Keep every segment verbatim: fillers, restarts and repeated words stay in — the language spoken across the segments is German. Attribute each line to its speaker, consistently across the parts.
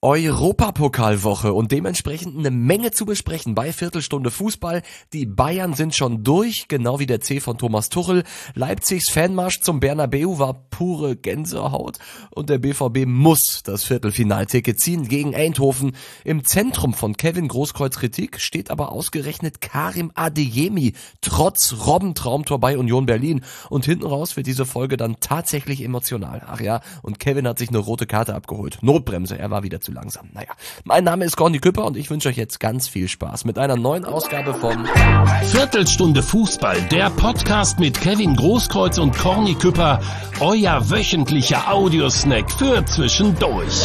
Speaker 1: Europapokalwoche und dementsprechend eine Menge zu besprechen bei Viertelstunde Fußball. Die Bayern sind schon durch, genau wie der C von Thomas Tuchel. Leipzigs Fanmarsch zum Bernabeu war pure Gänsehaut und der B V B muss das Viertelfinalticket ziehen gegen Eindhoven. Im Zentrum von Kevin Großkreuz Kritik steht aber ausgerechnet Karim Adeyemi, trotz Robbentraumtor bei Union Berlin. Und hinten raus wird diese Folge dann tatsächlich emotional. Ach ja, und Kevin hat sich eine rote Karte abgeholt. Notbremse, er war wieder zu langsam. Naja, mein Name ist Corny Küpper und ich wünsche euch jetzt ganz viel Spaß mit einer neuen Ausgabe von
Speaker 2: Viertelstunde Fußball, der Podcast mit Kevin Großkreuz und Corny Küpper, euer wöchentlicher Audiosnack für zwischendurch.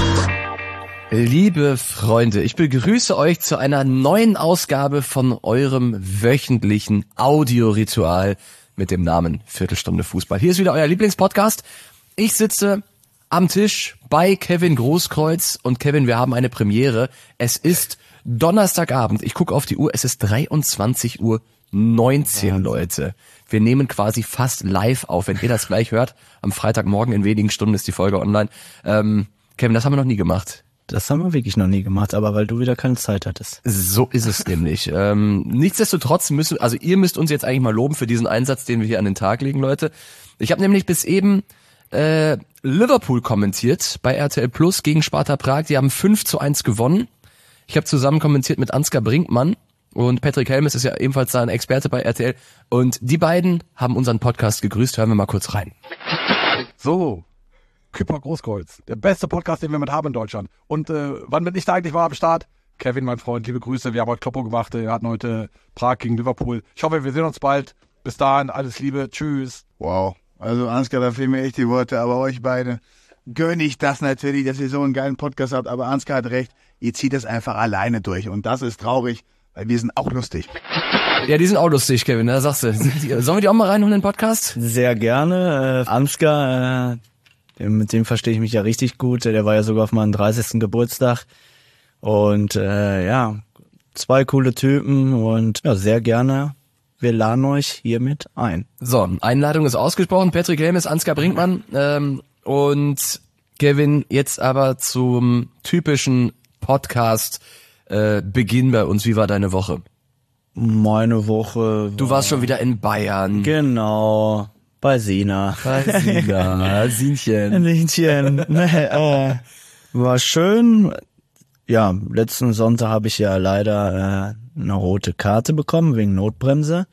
Speaker 1: Liebe Freunde, ich begrüße euch zu einer neuen Ausgabe von eurem wöchentlichen Audioritual mit dem Namen Viertelstunde Fußball. Hier ist wieder euer Lieblingspodcast. Ich sitze am Tisch bei Kevin Großkreuz und Kevin, wir haben eine Premiere. Es ist Donnerstagabend. Ich gucke auf die Uhr. Es ist dreiundzwanzig Uhr neunzehn, Leute. Wir nehmen quasi fast live auf. Wenn ihr das gleich hört, am Freitagmorgen in wenigen Stunden ist die Folge online. Ähm, Kevin, das haben wir noch nie gemacht.
Speaker 3: Das haben wir wirklich noch nie gemacht, aber weil du wieder keine Zeit hattest.
Speaker 1: So ist es nämlich. Ähm, nichtsdestotrotz müssen, also ihr müsst uns jetzt eigentlich mal loben für diesen Einsatz, den wir hier an den Tag legen, Leute. Ich habe nämlich bis eben äh, Liverpool kommentiert bei R T L Plus gegen Sparta Prag. Die haben fünf zu eins gewonnen. Ich habe zusammen kommentiert mit Ansgar Brinkmann und Patrick Helmes ist ja ebenfalls sein Experte bei R T L. Und die beiden haben unseren Podcast gegrüßt. Hören wir mal kurz rein.
Speaker 4: So, Küpper Großkreuz, der beste Podcast, den wir mit haben in Deutschland. Und äh, wann bin ich da eigentlich mal am Start? Kevin, mein Freund, liebe Grüße. Wir haben heute Kloppo gemacht. Wir hatten heute Prag gegen Liverpool. Ich hoffe, wir sehen uns bald. Bis dahin, alles Liebe. Tschüss.
Speaker 5: Wow. Also Ansgar, da fehlen mir echt die Worte, aber euch beide gönne ich das natürlich, dass ihr so einen geilen Podcast habt. Aber Ansgar hat recht, ihr zieht das einfach alleine durch. Und das ist traurig, weil wir sind auch lustig.
Speaker 1: Ja, die sind auch lustig, Kevin, da sagst du. Sollen wir die auch mal reinholen in den Podcast?
Speaker 3: Sehr gerne. Äh, Ansgar, äh, mit dem verstehe ich mich ja richtig gut. Der war ja sogar auf meinem dreißigsten Geburtstag. Und äh, ja, zwei coole Typen und ja, sehr gerne. Wir laden euch hiermit ein.
Speaker 1: So, Einladung ist ausgesprochen. Patrick Helmes, Ansgar Brinkmann ähm, und Kevin, jetzt aber zum typischen Podcast äh, Beginn bei uns. Wie war deine Woche?
Speaker 3: Meine Woche...
Speaker 1: Du warst schon wieder in Bayern.
Speaker 3: Genau, bei Sina.
Speaker 1: Bei Sina, Sinchen.
Speaker 3: Sinchen. Nee, äh, war schön. Ja, letzten Sonntag habe ich ja leider... Äh, eine rote Karte bekommen, wegen Notbremse.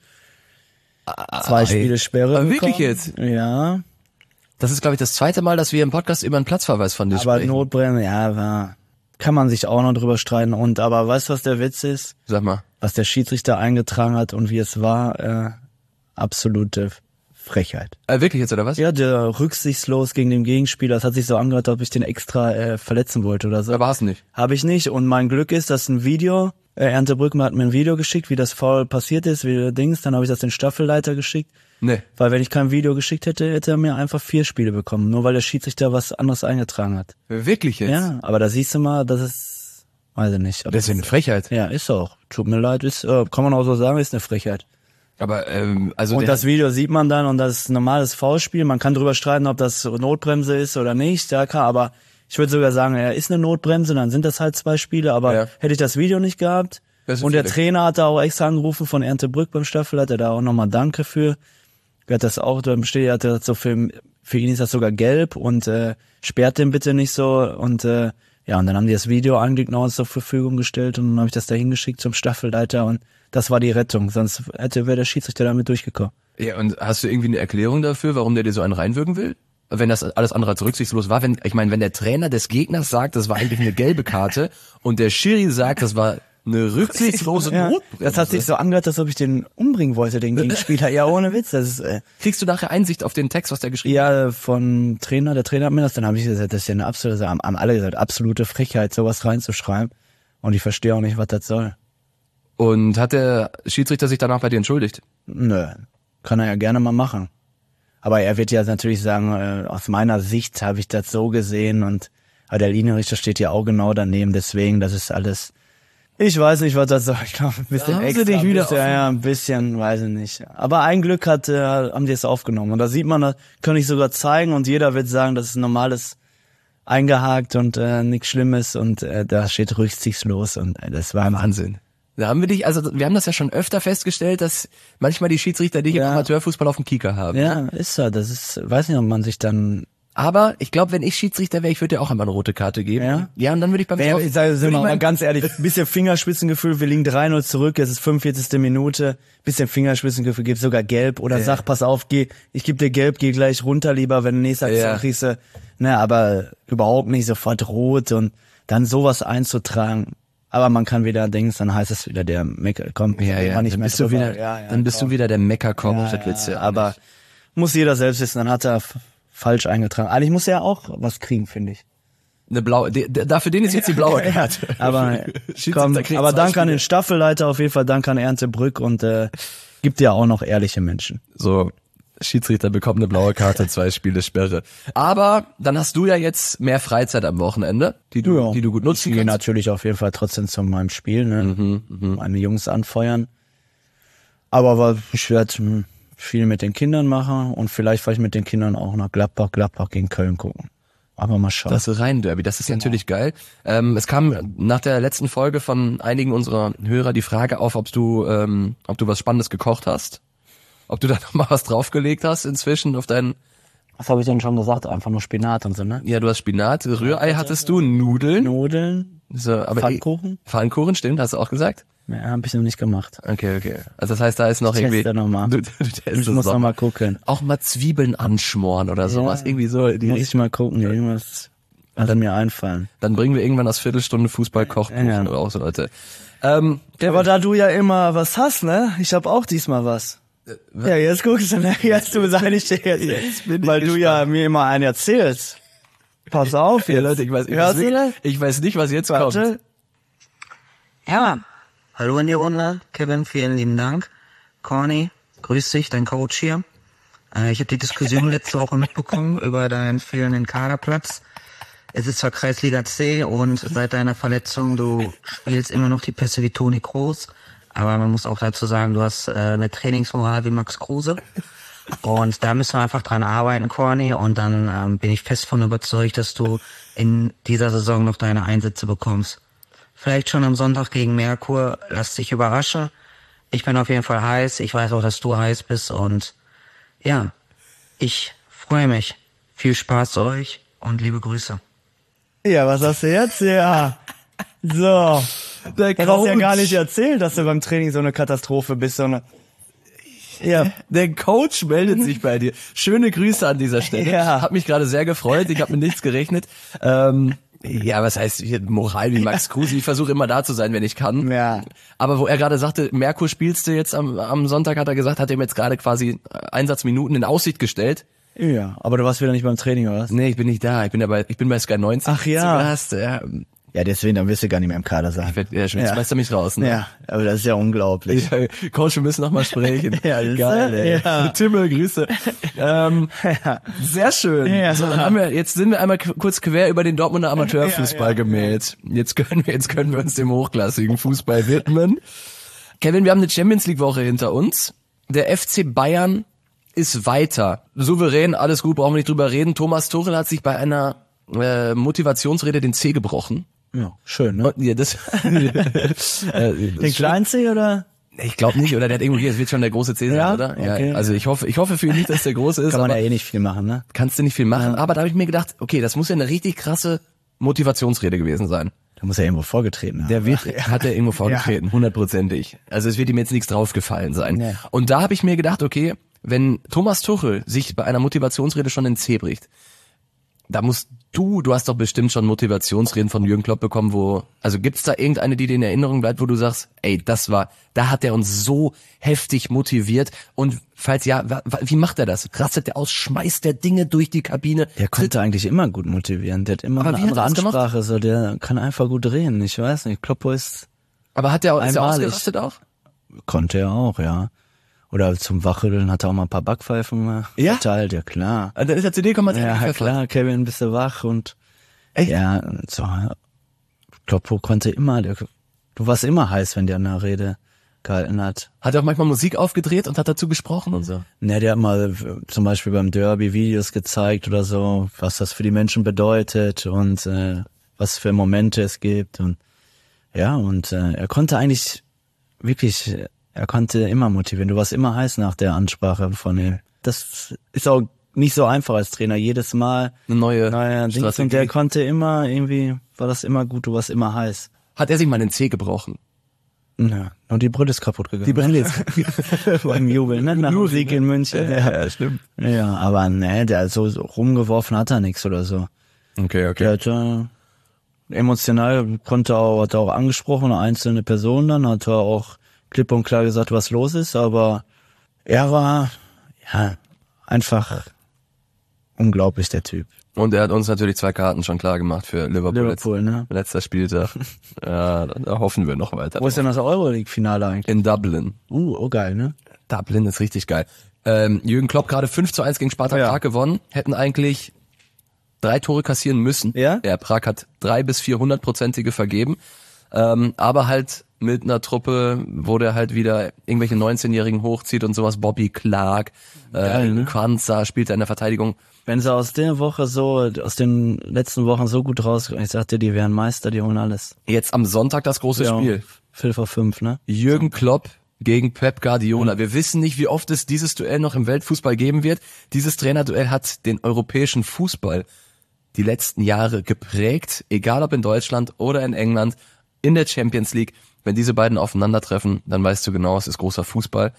Speaker 3: Zwei Spiele Sperre bekommen.
Speaker 1: Wirklich jetzt?
Speaker 3: Ja.
Speaker 1: Das ist, glaube ich, das zweite Mal, dass wir im Podcast über einen Platzverweis von dir
Speaker 3: aber
Speaker 1: sprechen.
Speaker 3: Aber Notbremse, ja, war, kann man sich auch noch drüber streiten. Und aber weißt du, was der Witz ist?
Speaker 1: Sag mal.
Speaker 3: Was der Schiedsrichter eingetragen hat und wie es war, äh, absolute Frechheit.
Speaker 1: Äh, wirklich jetzt, oder was?
Speaker 3: Ja, der rücksichtslos gegen den Gegenspieler. Das hat sich so angehört, als ob ich den extra äh, verletzen wollte oder so.
Speaker 1: Aber hast du nicht?
Speaker 3: Habe ich nicht. Und mein Glück ist, dass ein Video... Ernte Brückmann hat mir ein Video geschickt, wie das Foul passiert ist, wie der Dings, dann habe ich das den Staffelleiter geschickt.
Speaker 1: Nee.
Speaker 3: Weil wenn ich kein Video geschickt hätte, hätte er mir einfach vier Spiele bekommen, nur weil der Schiedsrichter was anderes eingetragen hat.
Speaker 1: Wirklich jetzt?
Speaker 3: Ja, aber da siehst du mal, das ist, weiß ich nicht.
Speaker 1: Das ist eine Frechheit.
Speaker 3: Ja, ist auch. Tut mir leid, ist, äh, kann man auch so sagen, ist eine Frechheit.
Speaker 1: Aber, ähm, also.
Speaker 3: Und das Video sieht man dann und das ist ein normales Foulspiel, man kann drüber streiten, ob das Notbremse ist oder nicht, ja klar, aber ich würde sogar sagen, er ist eine Notbremse, dann sind das halt zwei Spiele, aber ja. Hätte ich das Video nicht gehabt und der Trainer hat da auch extra angerufen von Erntebrück beim Staffelleiter, da auch nochmal Danke für. Er hat das auch, da besteht, hat er so für, für ihn ist das sogar gelb und äh, sperrt den bitte nicht so und äh, ja, und dann haben die das Video eigentlich noch zur Verfügung gestellt und dann habe ich das da hingeschickt zum Staffelleiter und das war die Rettung, sonst hätte wäre der Schiedsrichter damit durchgekommen.
Speaker 1: Ja, und hast du irgendwie eine Erklärung dafür, warum der dir so einen reinwirken will? Wenn das alles andere als rücksichtslos war, wenn, ich meine, wenn der Trainer des Gegners sagt, das war eigentlich eine gelbe Karte und der Schiri sagt, das war eine rücksichtslose
Speaker 3: ja,
Speaker 1: Notbremse.
Speaker 3: Das hat sich so angehört, als ob ich den umbringen wollte, den Gegenspieler. Ja, ohne Witz. Das ist, äh,
Speaker 1: Kriegst du nachher Einsicht auf den Text, was der geschrieben
Speaker 3: ja,
Speaker 1: hat?
Speaker 3: Ja, von Trainer, der Trainer hat mir das, dann habe ich gesagt, das ist ja eine absolute, haben, haben alle gesagt, absolute Frechheit, sowas reinzuschreiben. Und ich verstehe auch nicht, was das soll.
Speaker 1: Und hat der Schiedsrichter sich danach bei dir entschuldigt?
Speaker 3: Nö, kann er ja gerne mal machen. Aber er wird ja natürlich sagen, äh, aus meiner Sicht habe ich das so gesehen und aber der Linienrichter steht ja auch genau daneben, deswegen, das ist alles, ich weiß nicht, was das soll, ich glaube, ein bisschen
Speaker 1: haben
Speaker 3: extra,
Speaker 1: sie dich wieder
Speaker 3: ein bisschen, ja, ja, ein bisschen, weiß ich nicht. Aber ein Glück hat, äh, haben die es aufgenommen und da sieht man, das kann ich sogar zeigen und jeder wird sagen, das ist ein normales eingehakt und äh, nichts Schlimmes und äh, da steht rücksichtslos und äh, das war
Speaker 1: Wahnsinn. Da haben wir dich, also wir haben das ja schon öfter festgestellt, dass manchmal die Schiedsrichter dich
Speaker 3: Ja.
Speaker 1: im Amateurfußball auf dem Kieker haben.
Speaker 3: Ja, ist so. Das ist, weiß nicht, ob man sich dann.
Speaker 1: Aber ich glaube, wenn ich Schiedsrichter wäre, ich würde dir auch einmal eine rote Karte geben.
Speaker 3: Ja?
Speaker 1: Ja, und dann würde ich beim
Speaker 3: Wer,
Speaker 1: Drauf-
Speaker 3: ich sage
Speaker 1: würde ich
Speaker 3: mal,
Speaker 1: mein-
Speaker 3: mal ganz ehrlich, bisschen Fingerspitzengefühl, wir liegen drei null zurück, es ist fünfundvierzigste Minute, bisschen Fingerspitzengefühl, gib sogar gelb oder
Speaker 1: Ja.
Speaker 3: sag, pass auf, geh, ich geb dir gelb, geh gleich runter lieber, wenn du nächste Aktion
Speaker 1: Ja.
Speaker 3: kriegst, du, ne, aber überhaupt nicht sofort rot und dann sowas einzutragen. Aber man kann wieder denken, dann heißt es wieder der Mecker, komm,
Speaker 1: Ja, ja,
Speaker 3: mach nicht
Speaker 1: dann
Speaker 3: mehr
Speaker 1: bist du
Speaker 3: drüber.
Speaker 1: wieder,
Speaker 3: ja, ja,
Speaker 1: dann bist
Speaker 3: komm.
Speaker 1: du wieder der Meckerkopf,
Speaker 3: Ja,
Speaker 1: das willst du
Speaker 3: ja,
Speaker 1: ja
Speaker 3: aber
Speaker 1: nicht.
Speaker 3: muss jeder selbst wissen, dann hat er f- falsch eingetragen. Eigentlich muss er ja auch was kriegen, finde ich.
Speaker 1: Eine blaue, die, die, dafür den ist jetzt die blaue Karte.
Speaker 3: Aber
Speaker 1: Schiedsrichter
Speaker 3: komm,
Speaker 1: kriegt
Speaker 3: aber
Speaker 1: zwei
Speaker 3: danke an
Speaker 1: Spiele.
Speaker 3: den Staffelleiter auf jeden Fall, danke an Ernte Brück und äh, gibt ja auch noch ehrliche Menschen.
Speaker 1: So, Schiedsrichter bekommt eine blaue Karte, zwei Spiele Sperre. Aber dann hast du ja jetzt mehr Freizeit am Wochenende, die du,
Speaker 3: Ja.
Speaker 1: die du gut nutzen
Speaker 3: Ich gehe
Speaker 1: kannst.
Speaker 3: natürlich auf jeden Fall trotzdem zu meinem Spiel, ne?
Speaker 1: Mhm,
Speaker 3: meine Jungs anfeuern. Aber wa- ich werde hm, viel mit den Kindern machen und vielleicht fahre ich mit den Kindern auch nach Gladbach, Gladbach gegen Köln gucken. Aber mal schauen.
Speaker 1: Das Rhein-Derby, das ist ja natürlich geil. Ähm, es kam nach der letzten Folge von einigen unserer Hörer die Frage auf, ob du, ähm, ob du was Spannendes gekocht hast. Ob du da noch mal was draufgelegt hast inzwischen auf deinen,
Speaker 3: Was habe ich denn schon gesagt? Einfach nur Spinat und so, ne?
Speaker 1: ja, du hast Spinat, Rührei hattest du, Nudeln.
Speaker 3: Nudeln,
Speaker 1: So, aber
Speaker 3: Pfannkuchen?
Speaker 1: Pfannkuchen, stimmt, hast du auch gesagt?
Speaker 3: Ja, habe ich noch nicht gemacht.
Speaker 1: Okay, okay. Also das heißt, da ist noch
Speaker 3: Ich
Speaker 1: irgendwie.
Speaker 3: teste noch mal.
Speaker 1: Du, du testest
Speaker 3: Ich muss
Speaker 1: noch
Speaker 3: noch mal gucken.
Speaker 1: Auch mal Zwiebeln anschmoren oder sowas. Irgendwie so. in Die
Speaker 3: Muss
Speaker 1: Richtung.
Speaker 3: ich mal gucken, irgendwas wird mir einfallen.
Speaker 1: Dann bringen wir irgendwann das Viertelstunde Fußball-Kochbuch
Speaker 3: Ja.
Speaker 1: raus, Leute. Ähm,
Speaker 3: Aber da du ja immer was hast, ne? Ich habe auch diesmal was. Ja, jetzt guckst du, ne? Jetzt du sag ich dir jetzt,
Speaker 1: Jetzt bin ich
Speaker 3: weil du
Speaker 1: gespannt.
Speaker 3: ja mir immer einen erzählst. Pass auf jetzt.
Speaker 1: ja, Leute, ich weiß, ich, weiß
Speaker 3: Hörst du
Speaker 1: nicht,
Speaker 3: das?
Speaker 1: ich weiß nicht, was jetzt kommt.
Speaker 3: Warte.
Speaker 6: Ja, hallo in die Runde. Kevin, vielen lieben Dank. Corny, grüß dich, dein Coach hier. Äh, ich habe die Diskussion letzte Woche mitbekommen über deinen fehlenden Kaderplatz. Es ist zwar Kreisliga C und seit deiner Verletzung, du spielst immer noch die Pässe wie Toni Kroos, aber man muss auch dazu sagen, du hast äh, eine Trainingsmoral wie Max Kruse. Und da müssen wir einfach dran arbeiten, Corny, und dann ähm, bin ich fest von überzeugt, dass du in dieser Saison noch deine Einsätze bekommst. Vielleicht schon am Sonntag gegen Merkur, lass dich überraschen. Ich bin auf jeden Fall heiß, ich weiß auch, dass du heiß bist und ja, ich freue mich. Viel Spaß euch und liebe Grüße.
Speaker 3: Ja, was hast du jetzt? Ja. So.
Speaker 1: Der
Speaker 3: Das hast du ja
Speaker 1: Coach.
Speaker 3: gar nicht erzählt, dass du beim Training so eine Katastrophe bist, sondern ja.
Speaker 1: Der Coach meldet sich bei dir. Schöne Grüße an dieser Stelle.
Speaker 3: Ja.
Speaker 1: Hat mich gerade sehr gefreut. Ich habe mit nichts gerechnet. Ähm, ja, was heißt hier Moral wie Max Kruse? Ich versuche immer da zu sein, wenn ich kann.
Speaker 3: Ja.
Speaker 1: Aber wo er gerade sagte, Merkur spielst du jetzt am, am Sonntag, hat er gesagt, hat er mir jetzt gerade quasi Einsatzminuten in Aussicht gestellt.
Speaker 3: Ja, aber du warst wieder nicht beim Training, oder was?
Speaker 1: Nee, ich bin nicht da. Ich bin ja bei, ich bin bei Sky neunzehn.
Speaker 3: Ach ja.
Speaker 1: Zu Gast. Ja,
Speaker 3: Ja, deswegen, dann wirst du gar nicht mehr im Kader sein.
Speaker 1: ich werd, ja, schon, jetzt
Speaker 3: Ja.
Speaker 1: schmeißt er mich raus. Ne?
Speaker 3: Ja, aber das ist ja unglaublich.
Speaker 1: Ja, Coach, wir müssen noch mal sprechen.
Speaker 3: Ja, das ist-
Speaker 1: Geil, ey.
Speaker 3: ja.
Speaker 1: Timmel, Grüße. Ähm, sehr schön.
Speaker 3: Ja.
Speaker 1: So, dann haben wir, jetzt sind wir einmal k- kurz quer über den Dortmunder Amateurfußball
Speaker 3: Ja, ja.
Speaker 1: gemäht. Jetzt können wir, jetzt können wir uns dem hochklassigen Fußball widmen. Kevin, wir haben eine Champions League Woche hinter uns. Der F C Bayern ist weiter. Souverän, alles gut, brauchen wir nicht drüber reden. Thomas Tuchel hat sich bei einer äh, Motivationsrede den Zeh gebrochen.
Speaker 3: Ja, schön, ne?
Speaker 1: Ja, das, äh,
Speaker 3: Den kleinen C oder?
Speaker 1: ich glaube nicht, oder der hat irgendwo hier, es wird schon der große C sein,
Speaker 3: Ja?
Speaker 1: oder?
Speaker 3: Okay.
Speaker 1: Ja, also ich hoffe, ich hoffe für ihn nicht, dass der große ist,
Speaker 3: Kann man
Speaker 1: aber
Speaker 3: ja eh nicht viel machen, ne?
Speaker 1: kannst du nicht viel machen. Aber da habe ich mir gedacht, okay, das muss ja eine richtig krasse Motivationsrede gewesen sein.
Speaker 3: Da muss er irgendwo vorgetreten haben.
Speaker 1: Der wird, hat er irgendwo vorgetreten, hundertprozentig. Also es wird ihm jetzt nichts draufgefallen sein.
Speaker 3: Nee.
Speaker 1: Und da habe ich mir gedacht, okay, wenn Thomas Tuchel sich bei einer Motivationsrede schon den Zeh bricht, da musst du, du hast doch bestimmt schon Motivationsreden von Jürgen Klopp bekommen, wo, also gibt's da irgendeine, die dir in Erinnerung bleibt, wo du sagst, ey, das war, da hat er uns so heftig motiviert und falls ja, wa, wa, wie macht er das? Rastet er aus, schmeißt der Dinge durch die Kabine?
Speaker 3: Der konnte eigentlich immer gut motivieren. Der hat immer
Speaker 1: Aber
Speaker 3: eine
Speaker 1: wie hat
Speaker 3: andere
Speaker 1: er das gemacht?
Speaker 3: Ansprache, so der kann einfach gut reden. Ich weiß nicht, Kloppo ist,
Speaker 1: Aber hat der, ist er
Speaker 3: Einmalig.
Speaker 1: ausgerastet auch?
Speaker 3: konnte er auch, ja. Oder zum Wachrütteln hat er auch mal ein paar Backpfeifen äh,
Speaker 1: Ja?
Speaker 3: verteilt, ja klar.
Speaker 1: Und dann ist er zu dir gekommen, hat
Speaker 3: Ja,
Speaker 1: gepfeffert.
Speaker 3: klar, Kevin, bist du wach und
Speaker 1: Echt?
Speaker 3: ja, so, Kloppo konnte immer, der, du warst immer heiß, wenn der eine Rede gehalten hat.
Speaker 1: Hat er auch manchmal Musik aufgedreht und hat dazu gesprochen und so?
Speaker 3: Ne, der hat mal zum Beispiel beim Derby Videos gezeigt oder so, was das für die Menschen bedeutet und äh, was für Momente es gibt und ja, und äh, er konnte eigentlich wirklich, er konnte immer motivieren. Du warst immer heiß nach der Ansprache von ihm. Das ist auch nicht so einfach als Trainer, jedes Mal
Speaker 1: eine neue
Speaker 3: naja, Dings, und der konnte immer irgendwie, war das immer gut, du warst immer heiß.
Speaker 1: Hat er sich mal den Zeh gebrochen?
Speaker 3: Ja, und die Brille ist kaputt gegangen.
Speaker 1: Die Brille ist
Speaker 3: beim Jubeln, ne? Nach dem Sieg in München.
Speaker 1: Ja, ja, stimmt.
Speaker 3: Ja, aber ne, der so, so rumgeworfen hat er nichts oder so.
Speaker 1: Okay, okay.
Speaker 3: Der hat äh, emotional, konnte auch, hat er auch angesprochen, einzelne Personen dann, hat er auch klipp und klar gesagt, was los ist, aber er war, ja, einfach unglaublich, der Typ.
Speaker 1: Und er hat uns natürlich zwei Karten schon klar gemacht für Liverpool.
Speaker 3: Liverpool,
Speaker 1: letzt,
Speaker 3: ne?
Speaker 1: Letzter Spieltag. Ja, da hoffen wir noch weiter.
Speaker 3: Wo ist denn das Euroleague-Finale eigentlich?
Speaker 1: In Dublin.
Speaker 3: Uh, oh geil, ne?
Speaker 1: Dublin ist richtig geil. Ähm, Jürgen Klopp gerade fünf zu eins gegen Sparta
Speaker 3: Ja.
Speaker 1: Prag gewonnen. Hätten eigentlich drei Tore kassieren müssen.
Speaker 3: Ja?
Speaker 1: Ja, Prag hat drei bis vierhundertprozentige vergeben. Ähm, aber halt mit einer Truppe, wo der halt wieder irgendwelche neunzehnjährigen hochzieht und sowas. Bobby Clark,
Speaker 3: Geil,
Speaker 1: äh,
Speaker 3: ne?
Speaker 1: Kwanzaa spielt er in der Verteidigung.
Speaker 3: Wenn sie aus der Woche so, aus den letzten Wochen so gut rauskommen, ich sagte, die wären Meister, die holen alles.
Speaker 1: Jetzt am Sonntag das große
Speaker 3: Ja,
Speaker 1: Spiel.
Speaker 3: Viertel vor fünf, ne?
Speaker 1: Jürgen Klopp gegen Pep Guardiola. Wir wissen nicht, wie oft es dieses Duell noch im Weltfußball geben wird. Dieses Trainerduell hat den europäischen Fußball die letzten Jahre geprägt, egal ob in Deutschland oder in England, in der Champions League. Wenn diese beiden aufeinandertreffen, dann weißt du genau, es ist großer Fußball.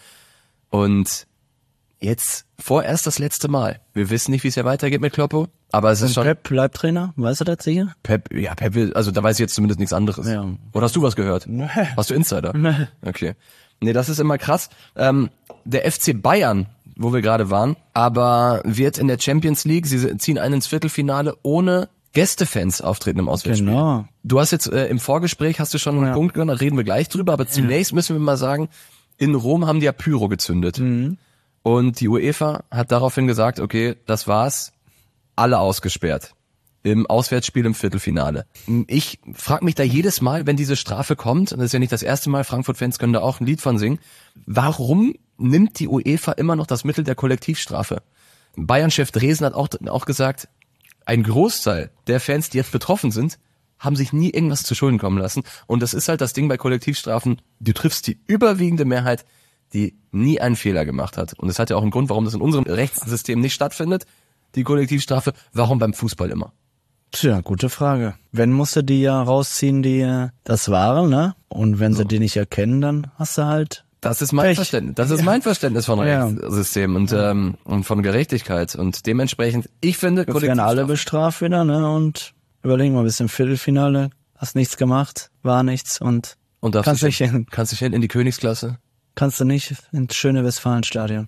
Speaker 1: Und jetzt vorerst das letzte Mal. Wir wissen nicht, wie es ja weitergeht mit Kloppo, aber es ist
Speaker 3: Und
Speaker 1: schon...
Speaker 3: Pep bleibt Trainer, weißt du das sicher?
Speaker 1: Pep, ja, Pep will, also da weiß ich jetzt zumindest nichts anderes.
Speaker 3: Ja.
Speaker 1: Oder hast du was gehört?
Speaker 3: Nee.
Speaker 1: Hast du Insider?
Speaker 3: Nee.
Speaker 1: Okay. Nee, das ist immer krass. Ähm, der F C Bayern, wo wir gerade waren, aber wird in der Champions League, sie ziehen ein ins Viertelfinale, ohne Gästefans auftreten im Auswärtsspiel.
Speaker 3: Genau.
Speaker 1: Du hast jetzt äh, im Vorgespräch, hast du schon einen
Speaker 3: Ja.
Speaker 1: Punkt genannt, da reden wir gleich drüber, aber zunächst müssen wir mal sagen, in Rom haben die ja Pyro gezündet.
Speaker 3: Mhm.
Speaker 1: Und die UEFA hat daraufhin gesagt, okay, das war's, alle ausgesperrt. Im Auswärtsspiel im Viertelfinale. Ich frage mich da jedes Mal, wenn diese Strafe kommt, und das ist ja nicht das erste Mal, Frankfurt-Fans können da auch ein Lied von singen, warum nimmt die UEFA immer noch das Mittel der Kollektivstrafe? Bayern-Chef Dresen hat auch, auch gesagt, ein Großteil der Fans, die jetzt betroffen sind, haben sich nie irgendwas zu Schulden kommen lassen. Und das ist halt das Ding bei Kollektivstrafen, du triffst die überwiegende Mehrheit, die nie einen Fehler gemacht hat. Und das hat ja auch einen Grund, warum das in unserem Rechtssystem nicht stattfindet, die Kollektivstrafe. Warum beim Fußball immer?
Speaker 3: Tja, gute Frage. Wenn musst du die ja rausziehen, die äh, das waren, ne? Und wenn sie die nicht erkennen, dann hast du halt...
Speaker 1: Das ist mein
Speaker 3: Pech.
Speaker 1: Verständnis. Das ist mein Verständnis von
Speaker 3: Ja.
Speaker 1: Rechtssystem und, ähm, und von Gerechtigkeit. Und dementsprechend, ich finde,
Speaker 3: Wir werden alle bestraft wieder, ne? Und überlegen mal, bis im Viertelfinale, hast nichts gemacht, war nichts und
Speaker 1: und darfst
Speaker 3: kannst
Speaker 1: du
Speaker 3: nicht hin.
Speaker 1: kannst du hin in die Königsklasse.
Speaker 3: Kannst du nicht ins schöne Westfalenstadion.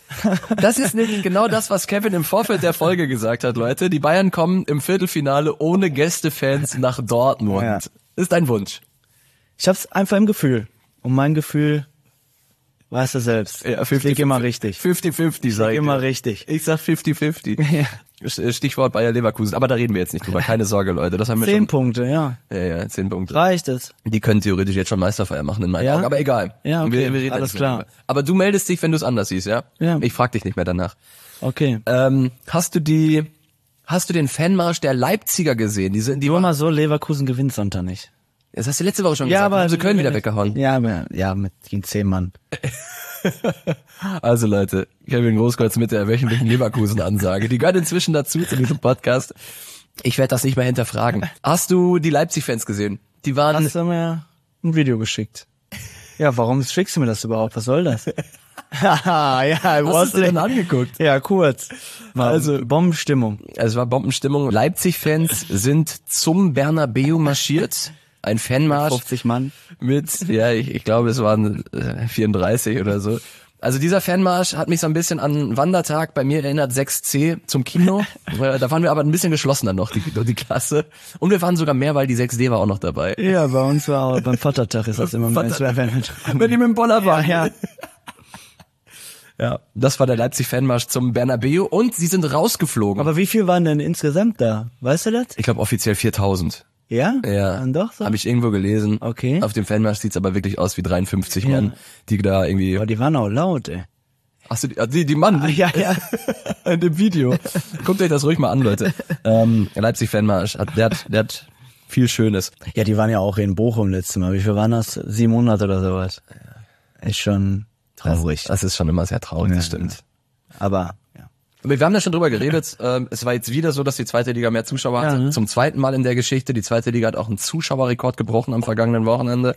Speaker 1: Das ist nämlich genau das, was Kevin im Vorfeld der Folge gesagt hat, Leute. Die Bayern kommen im Viertelfinale ohne Gästefans nach Dortmund.
Speaker 3: Ja.
Speaker 1: Ist dein Wunsch.
Speaker 3: Ich hab's einfach im Gefühl. Und mein Gefühl, weißt du selbst.
Speaker 1: Ja,
Speaker 3: ich lieg immer richtig.
Speaker 1: fünfzig fünfzig sag ich.
Speaker 3: Immer
Speaker 1: dir.
Speaker 3: richtig.
Speaker 1: Ich sag fünfzig fünfzig.
Speaker 3: Ja.
Speaker 1: Stichwort Bayer Leverkusen. Aber da reden wir jetzt nicht drüber. Keine Sorge, Leute. Das haben wir
Speaker 3: Zehn
Speaker 1: schon.
Speaker 3: Punkte, ja.
Speaker 1: Ja, ja, zehn Punkte.
Speaker 3: Reicht es.
Speaker 1: Die können theoretisch jetzt schon Meisterfeier machen in meinen
Speaker 3: Ja?
Speaker 1: Augen. Aber egal.
Speaker 3: Ja, okay.
Speaker 1: Wir, wir reden
Speaker 3: Alles
Speaker 1: nicht
Speaker 3: klar.
Speaker 1: mehr drüber. Aber du meldest dich, wenn du es anders siehst, ja?
Speaker 3: Ja.
Speaker 1: Ich frag dich nicht mehr danach.
Speaker 3: Okay.
Speaker 1: Ähm, hast du die, hast du den Fanmarsch der Leipziger gesehen? Die sind, die
Speaker 3: Nur mal so, Leverkusen gewinnt Sonntag nicht.
Speaker 1: Das hast du letzte Woche schon
Speaker 3: Ja,
Speaker 1: gesagt.
Speaker 3: aber-
Speaker 1: Haben sie Köln wieder weggehauen.
Speaker 3: Ja, aber, ja, mit gegen zehn Mann.
Speaker 1: Also Leute, Kevin Großkreuz mit der wöchentlichen Leverkusen-Ansage. Die gehört inzwischen dazu, zu diesem Podcast. Ich werde das nicht mehr hinterfragen. Hast du die Leipzig-Fans gesehen? Die waren...
Speaker 3: Hast du mir ein Video geschickt? Ja, warum schickst du mir das überhaupt? Was soll das? Haha, ja,
Speaker 1: Hast du denn angeguckt?
Speaker 3: Ja, kurz. War
Speaker 1: Also-
Speaker 3: Bombenstimmung.
Speaker 1: Es war Bombenstimmung. Leipzig-Fans sind zum Bernabeu marschiert. Ein Fanmarsch
Speaker 3: fünfzig Mann.
Speaker 1: mit, ja, ich, ich glaube, es waren äh, vierunddreißig oder so. Also dieser Fanmarsch hat mich so ein bisschen an Wandertag bei mir erinnert, sechs C zum Kino. Äh, Da waren wir aber ein bisschen geschlossener noch, die, die Klasse. Und wir waren sogar mehr, weil die sechs D war auch noch dabei.
Speaker 3: Ja, bei uns war auch beim Vatertag ist das immer
Speaker 1: Vater-
Speaker 3: mit.
Speaker 1: Wenn die mit dem Boller waren.
Speaker 3: Ja, ja.
Speaker 1: Ja, das war der Leipzig-Fanmarsch zum Bernabeu und sie sind rausgeflogen.
Speaker 3: Aber wie viel waren denn insgesamt da? Weißt du das?
Speaker 1: Ich glaube offiziell viertausend.
Speaker 3: Ja?
Speaker 1: Ja,
Speaker 3: Dann doch so?
Speaker 1: habe ich irgendwo gelesen.
Speaker 3: Okay.
Speaker 1: Auf dem Fanmarsch sieht's aber wirklich aus wie dreiundfünfzig
Speaker 3: Ja.
Speaker 1: Mann, die da irgendwie...
Speaker 3: Aber die waren auch laut, ey.
Speaker 1: Hast du die, die, die Mann?
Speaker 3: Ja, ja.
Speaker 1: In dem Video. Guckt euch das ruhig mal an, Leute. Ähm, Leipzig-Fanmarsch, hat, der, hat, der hat viel Schönes.
Speaker 3: Ja, die waren ja auch in Bochum letztes Mal. Wie viel waren das? siebenhundert oder sowas. Ist schon traurig.
Speaker 1: Das ist schon immer sehr traurig, das
Speaker 3: Ja,
Speaker 1: stimmt.
Speaker 3: Aber, ja.
Speaker 1: Aber wir haben da schon drüber geredet. Ähm, es war jetzt wieder so, dass die zweite Liga mehr Zuschauer hatte.
Speaker 3: Ja, ne?
Speaker 1: Zum zweiten Mal in der Geschichte. Die zweite Liga hat auch einen Zuschauerrekord gebrochen am vergangenen Wochenende.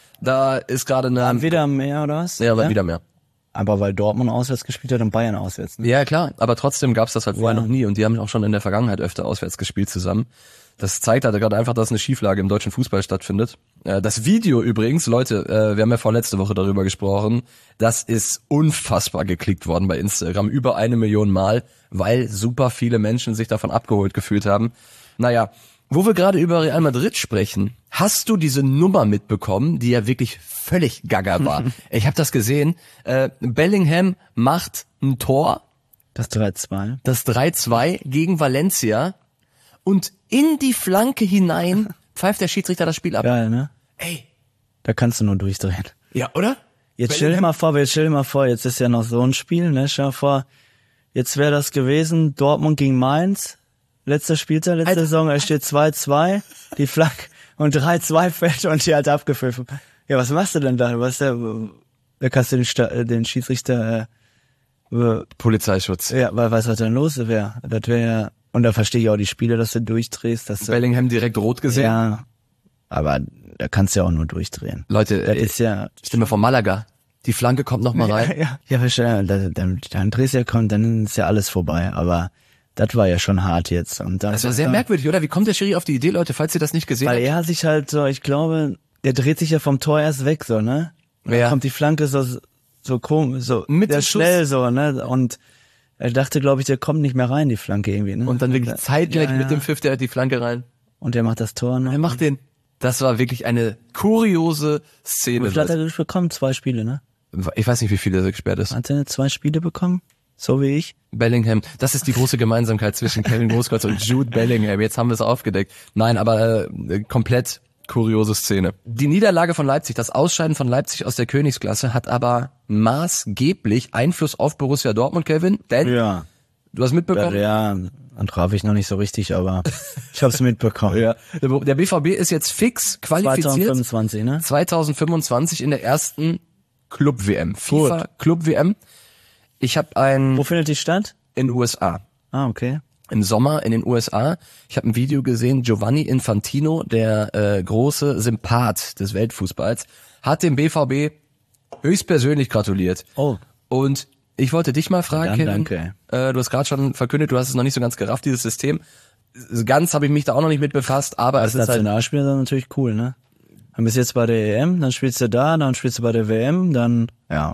Speaker 1: Da ist gerade eine...
Speaker 3: Wieder mehr, oder was?
Speaker 1: Ja, aber wieder mehr.
Speaker 3: Aber weil Dortmund auswärts gespielt hat und Bayern auswärts. Ne?
Speaker 1: Ja, klar. Aber trotzdem gab's das halt vorher
Speaker 3: Ja.
Speaker 1: noch nie. Und die haben auch schon in der Vergangenheit öfter auswärts gespielt zusammen. Das zeigt halt gerade einfach, dass eine Schieflage im deutschen Fußball stattfindet. Äh, Das Video übrigens, Leute, äh, wir haben ja vorletzte Woche darüber gesprochen, das ist unfassbar geklickt worden bei Instagram. Über eine Million Mal, weil super viele Menschen sich davon abgeholt gefühlt haben. Naja, wo wir gerade über Real Madrid sprechen, hast du diese Nummer mitbekommen, die ja wirklich völlig gaga war? Ich habe das gesehen. Äh, Bellingham macht ein Tor,
Speaker 3: Das drei zwei.
Speaker 1: das drei zwei gegen Valencia, und in die Flanke hinein pfeift der Schiedsrichter das Spiel ab.
Speaker 3: Geil, ne?
Speaker 1: Ey,
Speaker 3: Da kannst du nur durchdrehen.
Speaker 1: ja, oder?
Speaker 3: Jetzt stell dir mal vor, jetzt stell dir mal vor, jetzt ist ja noch so ein Spiel, ne? Stell dir vor, jetzt wäre das gewesen, Dortmund gegen Mainz, letzter Spieltag, letzte
Speaker 1: Alter.
Speaker 3: Saison, es steht zwei zwei, die Flanke und drei zwei fällt und die hat abgepfiffen. Ja, was machst du denn da? Was der, da kannst du den, Sta- den Schiedsrichter, äh, äh,
Speaker 1: Polizeischutz.
Speaker 3: ja, weil weißt du, was denn los wäre? Das wäre ja, und da verstehe ich auch die Spiele, dass du durchdrehst, dass du,
Speaker 1: Bellingham direkt rot gesehen.
Speaker 3: ja, aber da kannst du ja auch nur durchdrehen.
Speaker 1: Leute,
Speaker 3: Das
Speaker 1: äh,
Speaker 3: ist ja,
Speaker 1: stell mir vor, Malaga. Die Flanke kommt noch mal rein.
Speaker 3: ja, ja, verstehe. Dann, dann, dann drehst du ja kommt, dann ist ja alles vorbei. Aber das war ja schon hart jetzt. Und dann,
Speaker 1: Das war sehr merkwürdig, oder? Wie kommt der Schiri auf die Idee, Leute, falls ihr das nicht gesehen
Speaker 3: Weil
Speaker 1: habt?
Speaker 3: er sich halt so, ich glaube, der dreht sich ja vom Tor erst weg, so, ne? Und
Speaker 1: Ja.
Speaker 3: dann kommt die Flanke so, so komisch, so,
Speaker 1: Mit
Speaker 3: der
Speaker 1: dem Schuss.
Speaker 3: schnell so, ne? Und er dachte, glaube ich, der kommt nicht mehr rein, die Flanke irgendwie, ne?
Speaker 1: Und dann wirklich zeitgleich
Speaker 3: Ja, ja.
Speaker 1: mit dem Pfiff der die Flanke rein.
Speaker 3: Und der macht das Tor noch.
Speaker 1: Er macht den. Das war wirklich eine kuriose Szene.
Speaker 3: Wie viel hat er bekommen? Zwei Spiele, ne?
Speaker 1: Ich weiß nicht, wie viel er gesperrt ist.
Speaker 3: Hat er zwei Spiele bekommen? So wie ich?
Speaker 1: Bellingham, das ist die große Gemeinsamkeit zwischen Kevin Großkreuz und Jude Bellingham. Jetzt haben wir es aufgedeckt. Nein, aber äh, komplett kuriose Szene. Die Niederlage von Leipzig, das Ausscheiden von Leipzig aus der Königsklasse hat aber maßgeblich Einfluss auf Borussia Dortmund, Kevin. Denn,
Speaker 3: Ja.
Speaker 1: du hast mitbekommen?
Speaker 3: Ja, dann traf ich noch nicht so richtig, aber ich hab's mitbekommen.
Speaker 1: Ja. Der, der B V B ist jetzt fix qualifiziert.
Speaker 3: zwanzig fünfundzwanzig, ne?
Speaker 1: zwanzig fünfundzwanzig in der ersten Club-W M. FIFA Club-W M. Ich habe ein
Speaker 3: Wo findet die statt?
Speaker 1: in den U S A.
Speaker 3: Ah, okay.
Speaker 1: Im Sommer in den U S A. Ich habe ein Video gesehen, Giovanni Infantino, der äh, große Sympath des Weltfußballs, hat dem B V B höchstpersönlich gratuliert.
Speaker 3: Oh.
Speaker 1: Und ich wollte dich mal fragen,
Speaker 3: Dann
Speaker 1: Kevin,
Speaker 3: danke.
Speaker 1: Äh, du hast gerade schon verkündet, du hast es noch nicht so ganz gerafft, dieses System. Ganz habe ich mich da auch noch nicht mit befasst, aber
Speaker 3: Als
Speaker 1: es ist halt,
Speaker 3: Nationalspieler dann natürlich cool, ne? Dann bist du jetzt bei der E M, dann spielst du da, dann spielst du bei der W M, dann, ja,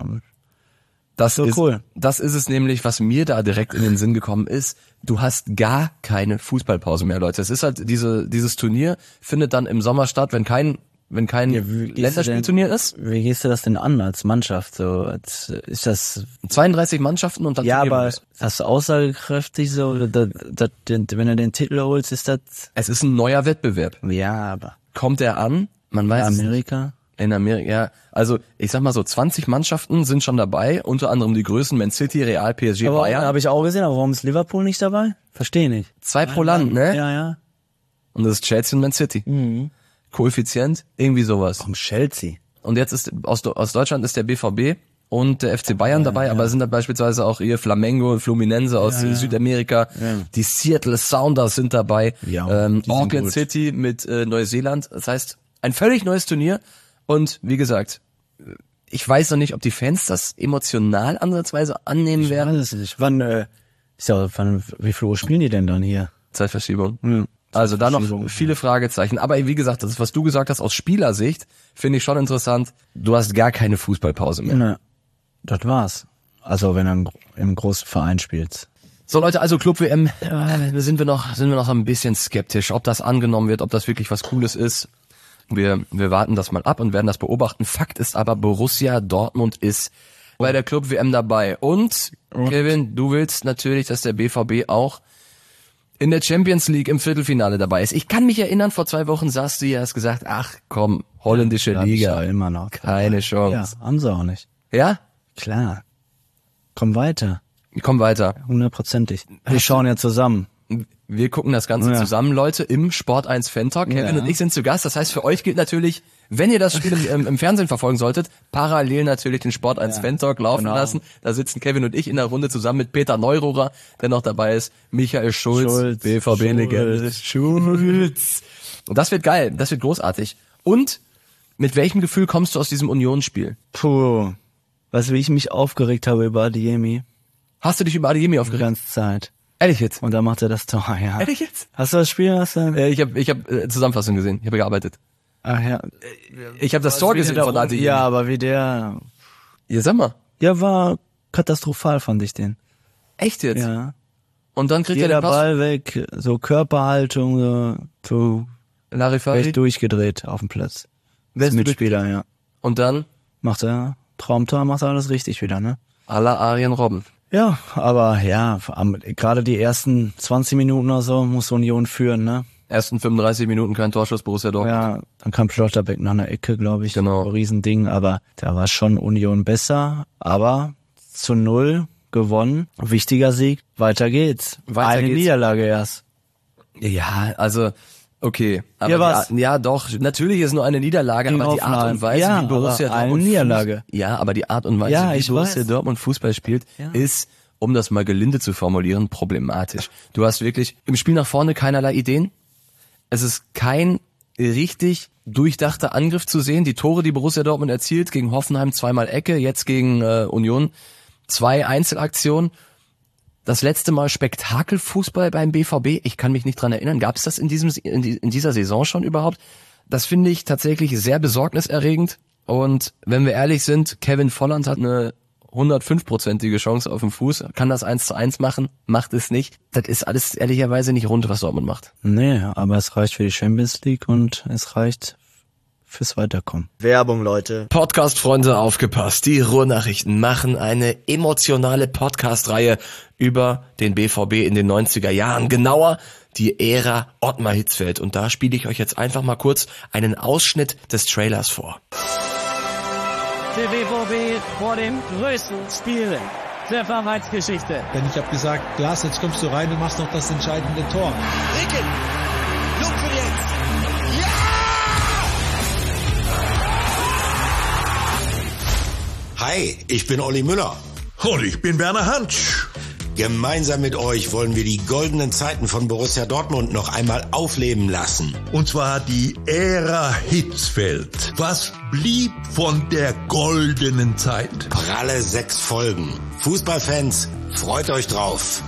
Speaker 1: das
Speaker 3: so
Speaker 1: ist,
Speaker 3: cool.
Speaker 1: das ist es nämlich, was mir da direkt in den Sinn gekommen ist. Du hast gar keine Fußballpause mehr, Leute. Es ist halt diese, dieses Turnier findet dann im Sommer statt, wenn kein, wenn kein
Speaker 3: Ja, wie gehst du
Speaker 1: Länderspielturnier ist.
Speaker 3: wie gehst du das denn an als Mannschaft? So, als, ist das,
Speaker 1: zweiunddreißig Mannschaften und dann
Speaker 3: ja, aber
Speaker 1: Turniermodus.
Speaker 3: ist das aussagekräftig so, da, da, den, wenn du den Titel holst, ist das,
Speaker 1: Es ist ein neuer Wettbewerb.
Speaker 3: ja, aber
Speaker 1: Kommt er an? Man weiß es
Speaker 3: Amerika?
Speaker 1: in Amerika, ja. Also ich sag mal so, zwanzig Mannschaften sind schon dabei, unter anderem die Größen Man City, Real, P S G,
Speaker 3: Aber
Speaker 1: Bayern.
Speaker 3: habe ich auch gesehen, aber warum ist Liverpool nicht dabei? Verstehe nicht.
Speaker 1: Zwei pro Land, ne?
Speaker 3: Ja, ja.
Speaker 1: Und das ist Chelsea und Man City.
Speaker 3: Mhm.
Speaker 1: Koeffizient, irgendwie sowas.
Speaker 3: Warum Chelsea?
Speaker 1: Und jetzt ist aus, aus Deutschland ist der B V B und der F C Bayern dabei, aber es sind da beispielsweise auch hier Flamengo und Fluminense aus Südamerika.
Speaker 3: Ja.
Speaker 1: Die Seattle Sounders sind dabei.
Speaker 3: Ja,
Speaker 1: ähm,
Speaker 3: die sind
Speaker 1: Auckland
Speaker 3: gut.
Speaker 1: City mit äh, Neuseeland. Das heißt, ein völlig neues Turnier. Und wie gesagt, ich weiß noch nicht, ob die Fans das emotional ansatzweise annehmen
Speaker 3: Ich
Speaker 1: werden.
Speaker 3: weiß es nicht. Wann, äh, ist ja, wann, wie viel Uhr spielen die denn dann hier?
Speaker 1: Zeitverschiebung.
Speaker 3: Ja.
Speaker 1: Also da noch
Speaker 3: Zeitverschiebung,
Speaker 1: viele Fragezeichen. Aber wie gesagt, das ist, was du gesagt hast, aus Spielersicht, finde ich schon interessant. Du hast gar keine Fußballpause mehr.
Speaker 3: Ne, das war's. Also wenn du im- im großen Verein spielst.
Speaker 1: So Leute, also Club-W M, äh, sind wir noch, sind wir noch ein bisschen skeptisch, ob das angenommen wird, ob das wirklich was Cooles ist. Wir, wir warten das mal ab und werden das beobachten. Fakt ist aber, Borussia Dortmund ist bei der Club-W M dabei. Und, Kevin, du willst natürlich, dass der B V B auch in der Champions League im Viertelfinale dabei ist. Ich kann mich erinnern, vor zwei Wochen saßt du hier, hast gesagt, ach komm, holländische
Speaker 3: ja,
Speaker 1: Liga.
Speaker 3: Ja immer noch.
Speaker 1: Keine Chance.
Speaker 3: Ja, haben sie auch nicht.
Speaker 1: Ja?
Speaker 3: Klar. Komm weiter.
Speaker 1: Komm weiter.
Speaker 3: Hundertprozentig. Wir schauen ja zusammen.
Speaker 1: Wir gucken das Ganze
Speaker 3: ja.
Speaker 1: zusammen, Leute, im Sport eins Fan Talk. Kevin
Speaker 3: ja.
Speaker 1: und ich sind zu Gast. Das heißt, für euch gilt natürlich, wenn ihr das Spiel im, im Fernsehen verfolgen solltet, parallel natürlich den Sport eins ja. Fan Talk laufen genau. lassen. Da sitzen Kevin und ich in der Runde zusammen mit Peter Neururer, der noch dabei ist, Michael Schulz,
Speaker 3: Schulz
Speaker 1: B V B-Legende. Schulz. Und das wird geil, das wird großartig. Und mit welchem Gefühl kommst du aus diesem Unionsspiel?
Speaker 3: Puh, weißt du, wie ich mich aufgeregt habe über Adeyemi?
Speaker 1: Hast du dich über Adeyemi aufgeregt?
Speaker 3: Die ganze Zeit.
Speaker 1: Ehrlich jetzt?
Speaker 3: Und dann macht er das Tor, ja.
Speaker 1: Ehrlich jetzt?
Speaker 3: Hast du das Spiel? Hast du?
Speaker 1: Äh, ich habe ich hab, äh, Zusammenfassung gesehen, ich habe gearbeitet.
Speaker 3: Ach ja.
Speaker 1: Ich habe das Tor gesehen von Adeyemi.
Speaker 3: Ja, aber wie der...
Speaker 1: Ja, sag mal.
Speaker 3: Ja, war katastrophal, fand ich den.
Speaker 1: Echt jetzt?
Speaker 3: Ja.
Speaker 1: Und dann kriegt
Speaker 3: Jeder
Speaker 1: er den Pass.
Speaker 3: Ball weg, so Körperhaltung, so, so
Speaker 1: Larifari
Speaker 3: echt durchgedreht auf dem Platz.
Speaker 1: Wer ist
Speaker 3: Mitspieler, ja.
Speaker 1: Und dann?
Speaker 3: Macht er Traumtor, macht er alles richtig wieder, ne?
Speaker 1: À la Arjen Robben.
Speaker 3: Ja, aber ja, gerade die ersten zwanzig Minuten oder so muss Union führen, ne?
Speaker 1: Ersten fünfunddreißig Minuten kein Torschuss, Borussia Dortmund.
Speaker 3: Ja, dann kam Schlotterbeck nach einer Ecke, glaube ich.
Speaker 1: Genau.
Speaker 3: Riesending, aber da war schon Union besser, aber zu null gewonnen. Wichtiger Sieg, weiter geht's.
Speaker 1: Weiter
Speaker 3: Eine
Speaker 1: geht's.
Speaker 3: Niederlage erst.
Speaker 1: Ja, also, okay. Aber
Speaker 3: Ja, was?
Speaker 1: Die, ja, doch, natürlich ist nur eine Niederlage,
Speaker 3: Gegen
Speaker 1: aber die Art
Speaker 3: Hoffenheim.
Speaker 1: und Weise,
Speaker 3: Ja,
Speaker 1: wie Borussia
Speaker 3: aber eine
Speaker 1: Dortmund
Speaker 3: Niederlage.
Speaker 1: Fuß, ja, aber die Art und Weise,
Speaker 3: Ja,
Speaker 1: wie
Speaker 3: ich
Speaker 1: Borussia
Speaker 3: weiß.
Speaker 1: Dortmund Fußball spielt,
Speaker 3: Ja.
Speaker 1: ist, um das mal gelinde zu formulieren, problematisch. Du hast wirklich im Spiel nach vorne keinerlei Ideen. Es ist kein richtig durchdachter Angriff zu sehen. Die Tore, die Borussia Dortmund erzielt, gegen Hoffenheim zweimal Ecke, jetzt gegen äh, Union zwei Einzelaktionen. Das letzte Mal Spektakelfußball beim B V B, ich kann mich nicht dran erinnern, gab es das in diesem in, die, in dieser Saison schon überhaupt? Das finde ich tatsächlich sehr besorgniserregend. Und wenn wir ehrlich sind, Kevin Volland hat eine hundertfünf-prozentige Chance auf dem Fuß, kann das eins zu eins machen, macht es nicht. Das ist alles ehrlicherweise nicht rund, was Dortmund macht.
Speaker 3: Nee, aber es reicht für die Champions League und es reicht fürs Weiterkommen.
Speaker 7: Werbung, Leute.
Speaker 1: Podcast-Freunde, aufgepasst. Die Ruhrnachrichten machen eine emotionale Podcast-Reihe über den B V B in den neunziger Jahren. Genauer die Ära Ottmar Hitzfeld. Und da spiele ich euch jetzt einfach mal kurz einen Ausschnitt des Trailers vor.
Speaker 8: Der B V B vor dem größten Spiel der Vereinsgeschichte.
Speaker 9: Denn ich habe gesagt, Glas, jetzt kommst du rein und machst noch das entscheidende Tor.
Speaker 10: Ricken, Lupfen jetzt.
Speaker 11: Hi, ich bin Olli Müller.
Speaker 12: Und ich bin Werner Hansch.
Speaker 11: Gemeinsam mit euch wollen wir die goldenen Zeiten von Borussia Dortmund noch einmal aufleben lassen.
Speaker 12: Und zwar die Ära Hitzfeld. Was blieb von der goldenen Zeit?
Speaker 11: Pralle sechs Folgen. Fußballfans, freut euch drauf.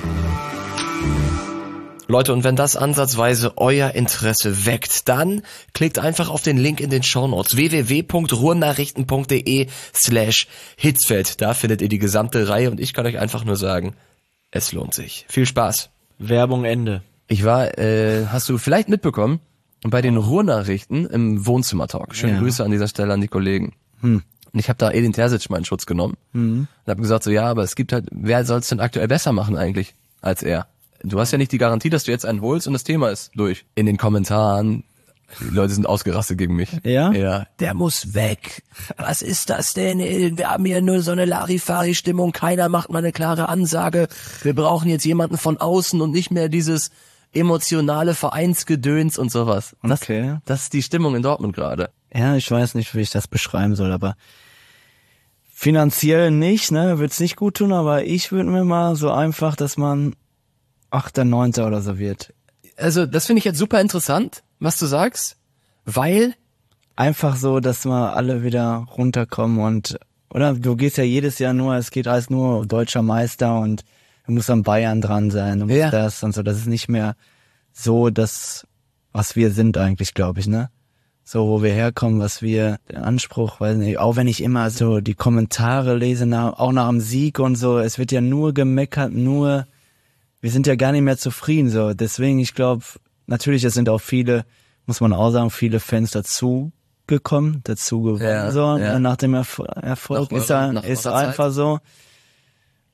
Speaker 1: Leute, und wenn das ansatzweise euer Interesse weckt, dann klickt einfach auf den Link in den Shownotes w w w punkt ruhrnachrichten punkt de slash Hitzfeld. Da findet ihr die gesamte Reihe und ich kann euch einfach nur sagen, es lohnt sich. Viel Spaß.
Speaker 7: Werbung Ende.
Speaker 1: Ich war, äh, hast du vielleicht mitbekommen, bei den Ruhrnachrichten im Wohnzimmertalk. Schöne
Speaker 3: Ja.
Speaker 1: Grüße an dieser Stelle an die Kollegen.
Speaker 3: Hm.
Speaker 1: Und ich habe da Edin Terzic mal in Schutz genommen
Speaker 3: Mhm.
Speaker 1: und habe gesagt so, ja, aber es gibt halt, wer soll es denn aktuell besser machen eigentlich als er? Du hast ja nicht die Garantie, dass du jetzt einen holst und das Thema ist durch. In den Kommentaren, die Leute sind ausgerastet gegen mich.
Speaker 3: Ja?
Speaker 1: Ja. Der muss weg. Was ist das denn? Wir haben hier nur so eine Larifari-Stimmung. Keiner macht mal eine klare Ansage. Wir brauchen jetzt jemanden von außen und nicht mehr dieses emotionale Vereinsgedöns und sowas. Das,
Speaker 3: Okay.
Speaker 1: das ist die Stimmung in Dortmund gerade.
Speaker 3: Ja, ich weiß nicht, wie ich das beschreiben soll, aber finanziell nicht, ne, wird's nicht gut tun, aber ich würde mir mal so einfach, dass man Achter, Neunter oder so wird.
Speaker 1: Also das finde ich jetzt super interessant, was du sagst, weil
Speaker 3: Einfach so, dass wir alle wieder runterkommen und, oder du gehst ja jedes Jahr nur, es geht alles nur deutscher Meister und du musst an Bayern dran sein, du musst
Speaker 1: Ja.
Speaker 3: das und so, das ist nicht mehr so das, was wir sind eigentlich, glaube ich, ne? So, wo wir herkommen, was wir, den Anspruch, weiß nicht, auch wenn ich immer so die Kommentare lese, nach, auch nach dem Sieg und so, es wird ja nur gemeckert, nur, wir sind ja gar nicht mehr zufrieden, so, deswegen, ich glaube, natürlich, es sind auch viele, muss man auch sagen, viele Fans dazu gekommen, dazu gewonnen,
Speaker 1: Ja,
Speaker 3: so,
Speaker 1: ja.
Speaker 3: nach dem Erf- Erfolg,
Speaker 1: Nach
Speaker 3: ist,
Speaker 1: eurer-
Speaker 3: da,
Speaker 1: nach
Speaker 3: ist
Speaker 1: eurer
Speaker 3: einfach
Speaker 1: Zeit.
Speaker 3: so.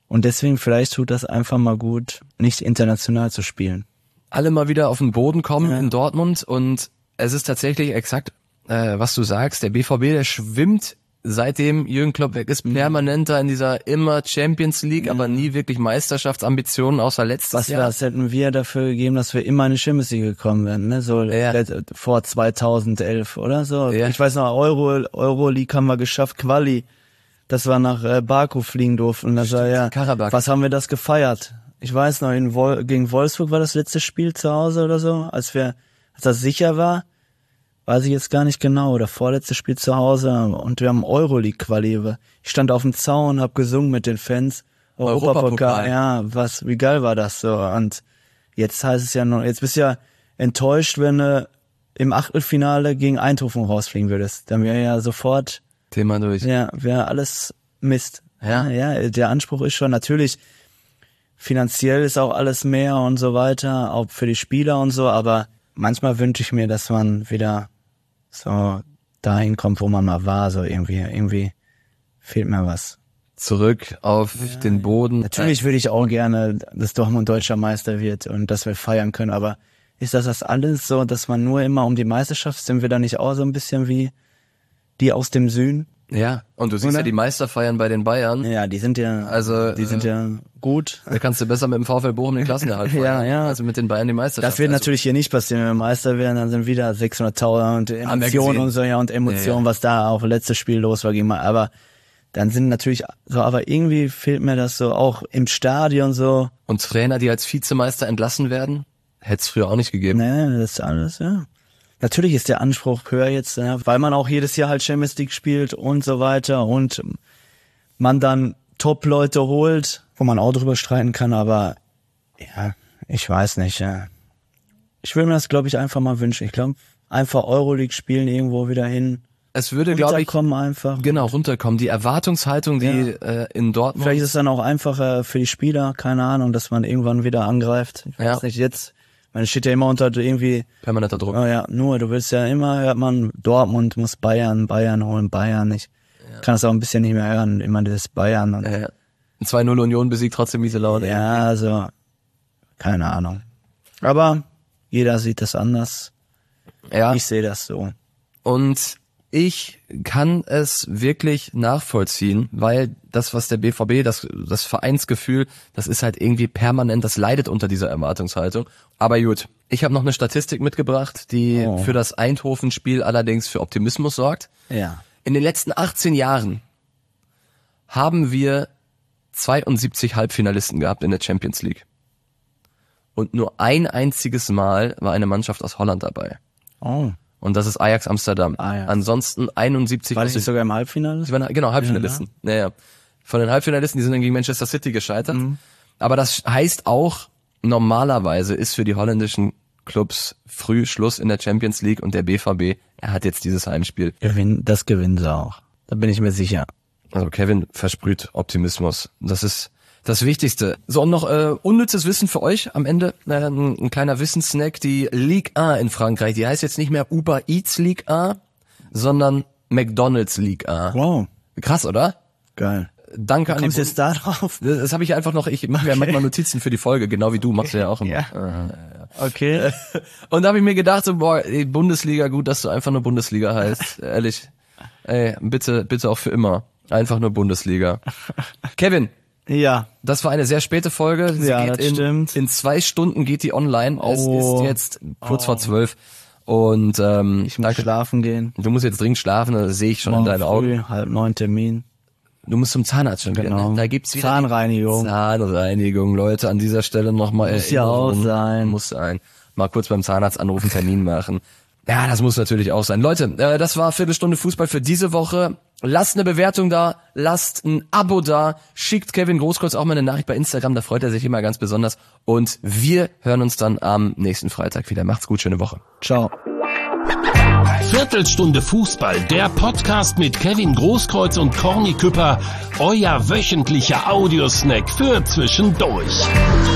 Speaker 3: Und deswegen vielleicht tut das einfach mal gut, nicht international zu spielen.
Speaker 1: Alle mal wieder auf den Boden kommen ja. in Dortmund und es ist tatsächlich exakt, äh, was du sagst, der B V B, der schwimmt, seitdem Jürgen Klopp weg ist, permanent da in dieser immer Champions League, ja. aber nie wirklich Meisterschaftsambitionen, außer letztes
Speaker 3: was
Speaker 1: Jahr.
Speaker 3: Was hätten wir dafür gegeben, dass wir immer in die Champions League gekommen wären, ne? So ja. vor zweitausendelf oder so. Ja. Ich weiß noch, Euro Euroleague haben wir geschafft, Quali, dass wir nach äh, Baku fliegen durften. Und das war ja, Karabakh. Was haben wir das gefeiert? Ich weiß noch, in Wol- gegen Wolfsburg war das letzte Spiel zu Hause oder so, als wir, als das sicher war. Weiß ich jetzt gar nicht genau, oder vorletzte Spiel zu Hause und wir haben Euroleague-Quali. Ich stand auf dem Zaun, hab gesungen mit den Fans. Europapokal, ja, was, wie geil war das so? Und jetzt heißt es ja noch, jetzt bist du ja enttäuscht, wenn du im Achtelfinale gegen Eindhoven rausfliegen würdest. Dann wäre ja sofort
Speaker 1: Thema durch.
Speaker 3: Ja, wäre alles Mist. Ja, ja, der Anspruch ist schon natürlich, finanziell ist auch alles mehr und so weiter, auch für die Spieler und so, aber manchmal wünsche ich mir, dass man wieder so dahin kommt, wo man mal war, so irgendwie, irgendwie fehlt mir was.
Speaker 1: Zurück auf ja, den Boden.
Speaker 3: Natürlich würde ich auch gerne, dass Dortmund deutscher Meister wird und dass wir feiern können, aber ist das das alles so, dass man nur immer um die Meisterschaft, sind wir da nicht auch so ein bisschen wie die aus dem Süden?
Speaker 1: Ja, und du siehst Oder? ja die Meisterfeiern bei den Bayern.
Speaker 3: Ja, die sind ja, also die sind ja gut.
Speaker 1: Da kannst du besser mit dem VfL Bochum den Klassenerhalt feiern.
Speaker 3: Ja, ja.
Speaker 1: Also mit den Bayern die Meisterschaft.
Speaker 3: Das wird
Speaker 1: also.
Speaker 3: natürlich hier nicht passieren, wenn wir Meister werden, dann sind wieder sechshunderttausend und Emotionen und so, ja, und Emotionen, ja, ja. was da auch letztes Spiel los war gegen mal, aber dann sind natürlich so, aber irgendwie fehlt mir das so, auch im Stadion so.
Speaker 1: Und Trainer, die als Vizemeister entlassen werden, hätte es früher auch nicht gegeben.
Speaker 3: Nee, das ist alles, ja. Natürlich ist der Anspruch höher jetzt, ja, weil man auch jedes Jahr halt Champions League spielt und so weiter und man dann Top-Leute holt, wo man auch drüber streiten kann, aber ja, ich weiß nicht. Ja. Ich will mir das, glaube ich, einfach mal wünschen. Ich glaube, einfach Euroleague spielen irgendwo wieder hin.
Speaker 1: Es würde, glaube ich,
Speaker 3: einfach.
Speaker 1: Genau, runterkommen. Die Erwartungshaltung, die ja. äh, in Dortmund...
Speaker 3: Vielleicht ist es dann auch einfacher für die Spieler, keine Ahnung, dass man irgendwann wieder angreift. Ich weiß ja. nicht, jetzt... Man steht ja immer unter irgendwie...
Speaker 1: Permanenter Druck.
Speaker 3: Oh ja, nur, du willst ja immer, hört man, Dortmund muss Bayern, Bayern holen, Bayern. Ich ja. kann es auch ein bisschen nicht mehr hören, immer dieses Bayern. Und
Speaker 1: ja, ja. zwei null Union besiegt trotzdem miese Laune.
Speaker 3: Ja, also, keine Ahnung. Aber jeder sieht das anders. Ja. Ich sehe das so.
Speaker 1: Und ich kann es wirklich nachvollziehen, weil das, was der B V B, das, das Vereinsgefühl, das ist halt irgendwie permanent, das leidet unter dieser Erwartungshaltung. Aber gut, ich habe noch eine Statistik mitgebracht, die oh. für das Eindhoven-Spiel allerdings für Optimismus sorgt.
Speaker 3: Ja.
Speaker 1: In den letzten achtzehn Jahren haben wir zweiundsiebzig Halbfinalisten gehabt in der Champions League. Und nur ein einziges Mal war eine Mannschaft aus Holland dabei.
Speaker 3: Oh.
Speaker 1: Und das ist Ajax Amsterdam.
Speaker 3: Ajax.
Speaker 1: Ansonsten einundsiebzig...
Speaker 3: War das nicht sogar im Halbfinale?
Speaker 1: Die waren, genau, Halbfinalisten. Ja, ja. Von den Halbfinalisten, die sind dann gegen Manchester City gescheitert. Mhm. Aber das heißt auch, normalerweise ist für die holländischen Clubs früh Schluss in der Champions League und der B V B, er hat jetzt dieses Heimspiel.
Speaker 3: Gewinn, das gewinnen sie auch. Da bin ich mir sicher.
Speaker 1: Also Kevin versprüht Optimismus. Das ist das Wichtigste. So, und noch äh, unnützes Wissen für euch am Ende. Äh, ein, ein kleiner Wissenssnack. Die Ligue eins in Frankreich, die heißt jetzt nicht mehr Uber Eats Ligue eins, sondern McDonald's Ligue eins.
Speaker 3: Wow.
Speaker 1: Krass, oder?
Speaker 3: Geil.
Speaker 1: Danke
Speaker 3: an die... Kommst du jetzt da drauf?
Speaker 1: Das, das habe ich einfach noch, ich mache okay. ja manchmal Notizen für die Folge, genau wie du, machst du ja auch immer.
Speaker 3: Ja.
Speaker 1: Äh, ja.
Speaker 3: Okay.
Speaker 1: Und da habe ich mir gedacht, so, boah, ey, Bundesliga, gut, dass du einfach nur Bundesliga heißt. Ehrlich. Ey, bitte, bitte auch für immer. Einfach nur Bundesliga. Kevin.
Speaker 3: Ja.
Speaker 1: Das war eine sehr späte Folge. Sie
Speaker 3: ja,
Speaker 1: geht
Speaker 3: das
Speaker 1: in,
Speaker 3: stimmt.
Speaker 1: In zwei Stunden geht die online.
Speaker 3: Oh.
Speaker 1: Es ist jetzt kurz oh. vor zwölf. Und ähm,
Speaker 3: ich muss
Speaker 1: danke.
Speaker 3: schlafen gehen.
Speaker 1: Du musst jetzt dringend schlafen, das sehe ich schon
Speaker 3: Morgen
Speaker 1: in deinen
Speaker 3: früh,
Speaker 1: Augen.
Speaker 3: halb neun Termin.
Speaker 1: Du musst zum Zahnarzt schon
Speaker 3: genau.
Speaker 1: wieder. Ne? Da gibt's wieder
Speaker 3: Zahnreinigung.
Speaker 1: Zahnreinigung, Leute, an dieser Stelle nochmal.
Speaker 3: Muss ja auch sein.
Speaker 1: Muss sein. Mal kurz beim Zahnarzt anrufen, Termin machen. Ja, das muss natürlich auch sein. Leute, äh, das war Viertelstunde Fußball für diese Woche. Lasst eine Bewertung da, lasst ein Abo da, schickt Kevin Großkreuz auch mal eine Nachricht bei Instagram, da freut er sich immer ganz besonders. Und wir hören uns dann am nächsten Freitag wieder. Macht's gut, schöne Woche.
Speaker 3: Ciao.
Speaker 2: Viertelstunde Fußball, der Podcast mit Kevin Großkreuz und Corny Küpper, euer wöchentlicher Audiosnack für zwischendurch.